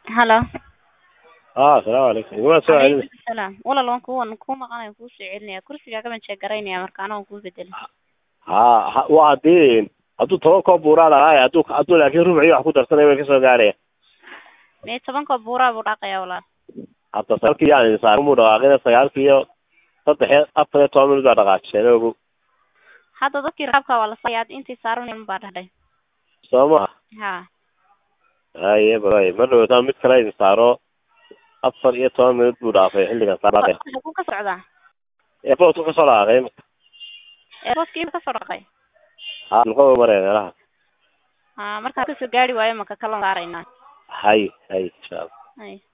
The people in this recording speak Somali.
هلا. السلام عليكم waa soo عليكم celin السلام والله لون كuu maqanayo kuu soo celinaya kursigaaga baan sheegaraynaya marka anoo kuu bedel waa hadii hadduu 10 koob buuraa lahaay hadduu laakiin rubci wax ku darsanay way ka soo gaaraya mee 10 buuraa buu dhaqayaa walaal hadda salkii aan saarmo dhawaaqina 9 iyo 3 4 10 minute dhaqaajeen ogu hadda dadkii raabka waa la sayaad intii saaran baa dhahay Soomaa ha ay baray marwada mid kale in saaro 4 iyo 10 minute buu dhaafay xilligan saarade ku ka socdaa boodku ka soo laaqay boodkii ka soo dhaqay luqo mareeraha marka ka soo gaari waayo maka kala saarayna hay insha Allah hay